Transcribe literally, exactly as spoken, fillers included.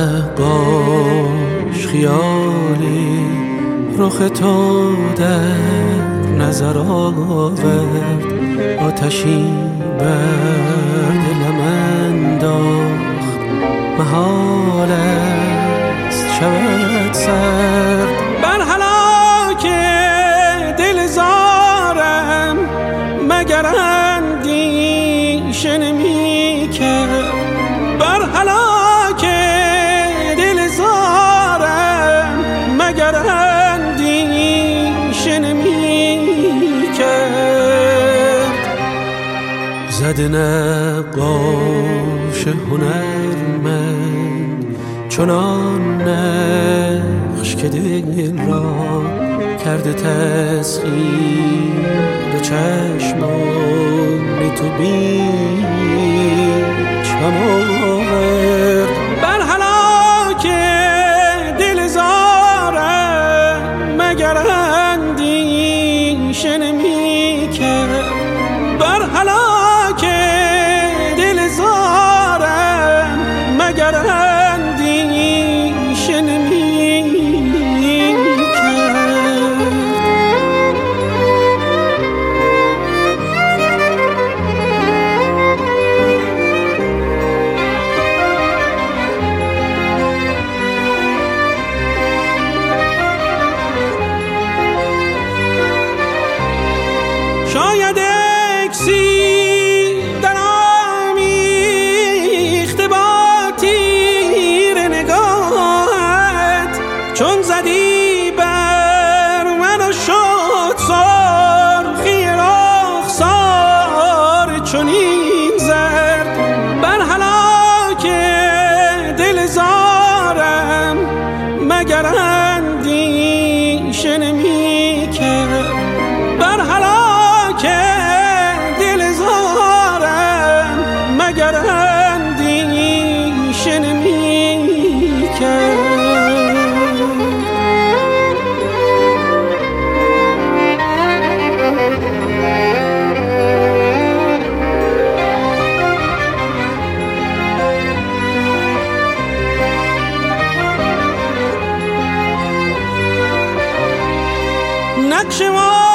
نقاش خیالی رخ تو در نظر آورد، آتشی بر دلم انداخت، محال است شود سرد. بر هلاک دل زارم مگر اندیشه نمی کرد، بر هلاک دل زارم مگر اندیشه نمی کرد. زده نقاش هنرمند چنان نقش که دل را کرده تسخیر چشمان تو بیچم آورد. بر هلاک دل زارم مگر اندیشه نمی کرد، بر هلاک دل زارم مگر اندیشه نمی شاید اکسیر در آمیخته با تیر نگاهت، چون زدی بر من و شد سرخی رخسار چنین زرد. بر هلاک دل زارم مگر اندیشه نمی کرد، بر هلاک دل زارم مگر اندیشه نمی کرد. نقش ما